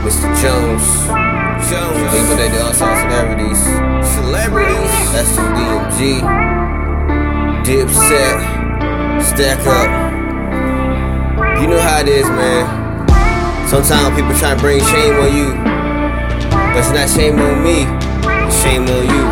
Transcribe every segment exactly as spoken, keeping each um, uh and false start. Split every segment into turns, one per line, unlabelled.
Mister Jones. Jones. People that do outside celebrities. Celebrities. That's the D M G. Dipset. Stack Up. You know how it is, man. Sometimes people try to bring shame on you, but it's not shame on me, it's shame on you.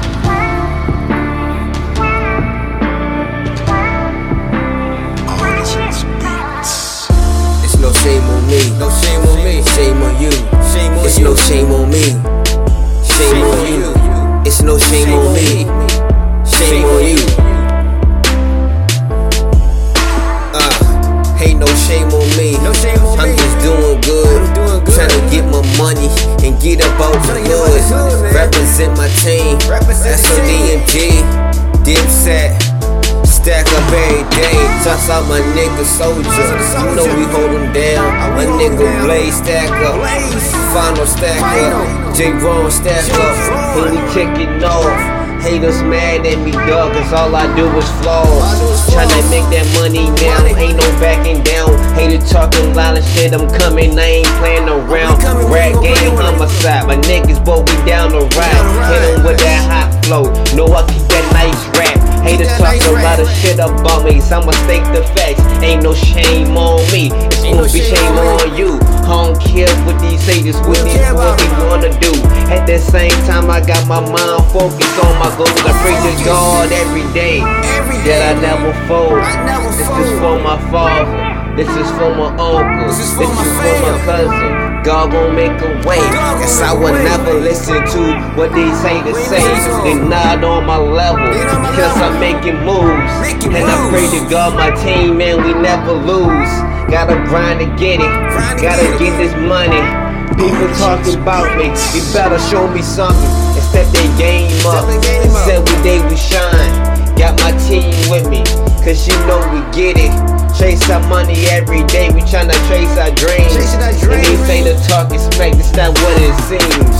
It's no shame on me, no shame on me, shame on you. Shame on it's you. No shame on me, shame, shame on you. you. It's no shame, shame on me, shame on you. Uh, ain't no shame on me. No shame on I'm me. just doing good, doing good. Trying to get my money and get up out the hood. Represent my team, Represent that's a D M G, Dipset. Stack Up every day, toss out my nigga Soldier. You know we hold him down. My nigga Blaze Stack Up, Final Stack Up, J-Ron Stack Up. And we kicking off. Haters mad at me, dog, cause all I do is flaws. Tryna make that money now, ain't no backing down. Hater talking loud and shit, I'm coming, I ain't playing around. Rap game homicide, my niggas both we down the ride. Hit 'em with that hot flow, know I keep that nice rap. Haters talk a lot of shit about me, so I'ma state the facts. Ain't no shame on me, it's gonna be shame on you. I don't care what these haters, what these what they wanna do. At the same time, I got my mind focused on my goals. I pray to God every day that I never fold. This is for my father, this is for my uncle, this is for my cousin. God gon' make a way. Guess I would never listen to what these haters say. They not on my level, cause I'm making moves. And I pray to God my team, man, we never lose. Gotta grind to get it, gotta get this money. People talking about me, you better show me something and step their game up. Said we day we shine, got my team with me, cause you know we get it. Chase our money every day, we tryna chase our dreams. And they say the talk is fake, it's not what it seems.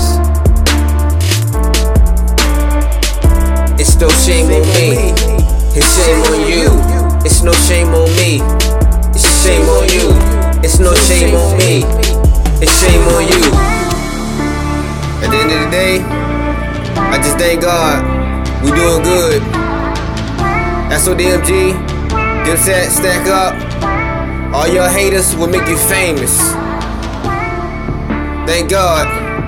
It's no shame on me, it's shame on you. It's no shame on me, it's shame on you. It's no shame on me, it's shame on you. At the end of the day, I just thank God, we doing good. That's what D M G, Dipset, Stack Up. All your haters will make you famous. Thank God.